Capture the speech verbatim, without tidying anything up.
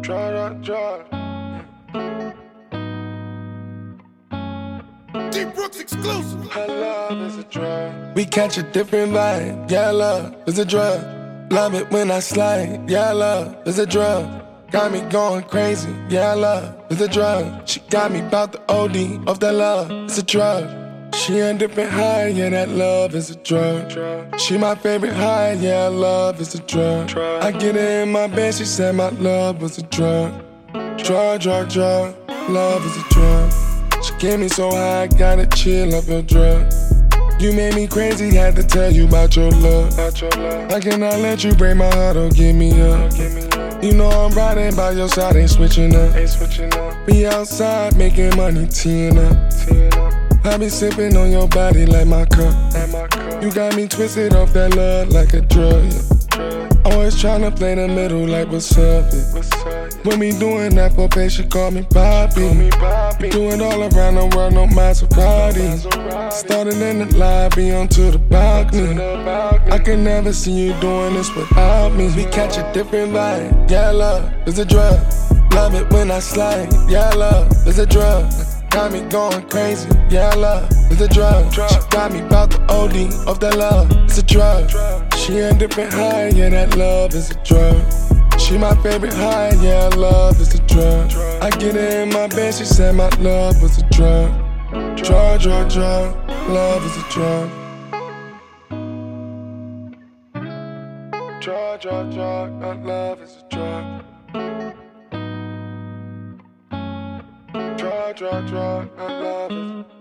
Draw, draw, draw. D Brooks exclusive. Her love is a drug. We catch a different vibe. Yeah, love is a drug. Love it when I slide. Yeah, love is a drug. Got me going crazy. Yeah, love is a drug. She got me about the O D of that love. It's a drug. She a different high, yeah, that love is a drug. She my favorite high, yeah, love is a drug. I get her in my bed, she said my love was a drug. Drug, drug, drug, love is a drug. She get me so high, I gotta chill up your drug. You made me crazy, had to tell you about your love. I cannot let you break my heart or give me up. You know I'm riding by your side, ain't switching up. Be outside making money, teeing up. I be sipping on your body like my cup. You got me twisted off that love like a drug. Yeah. Always tryna play the middle like what's up. Yeah. When we doing that for pay, she call me Poppy. Do it all around the world, no Maserati. Started in the lobby onto the balcony. I can never see you doing this without me. We catch a different vibe. Yeah, love is a drug. Love it when I slide. Yeah, love is a drug. Got me going crazy, yeah, love is a drug. She got me about the O D of that love, it's a drug. She a different high, yeah, that love is a drug. She my favorite high, yeah, love is a drug. I get her in my bed, she said my love was a drug. Drug, drug, drug, love is a drug. Drug, drug, drug, that love is a drug. Draw, draw, draw, I love it.